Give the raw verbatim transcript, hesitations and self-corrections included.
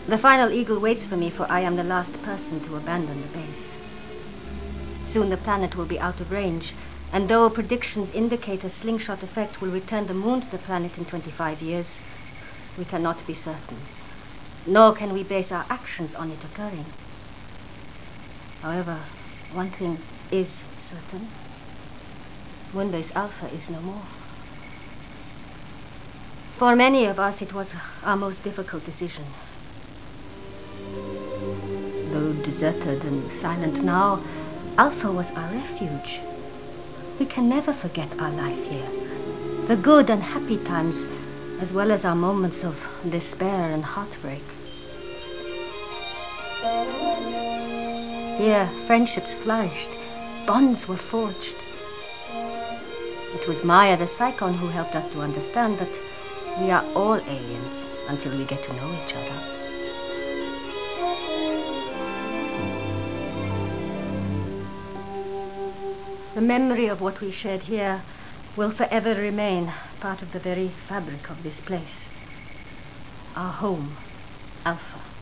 The final eagle waits for me, for I am the last person to abandon the base. Soon the planet will be out of range, and though predictions indicate a slingshot effect will return the moon to the planet in twenty-five years, we cannot be certain. Nor can we base our actions on it occurring. However, one thing is certain. Moonbase Alpha is no more. For many of us, it was our most difficult decision. Though deserted and silent now, Alpha was our refuge. We can never forget our life here. The good and happy times, as well as our moments of despair and heartbreak. Here, friendships flourished. Bonds were forged. It was Maya the Psychon who helped us to understand that we are all aliens until we get to know each other. The memory of what we shared here will forever remain part of the very fabric of this place. Our home, Alpha.